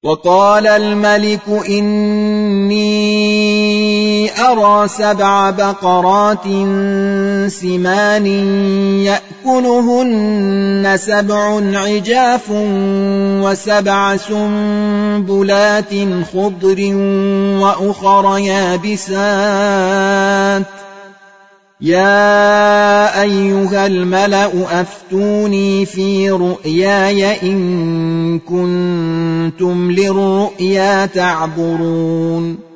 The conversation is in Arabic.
وقال الملك إني أرى 7 بقرات سمان يأكلهن 7 عجاف و7 سنبلات خضر وأخر يابسات يا أيها الملأ أفتوني في رؤياي إن كنتم للرؤيا تعبرون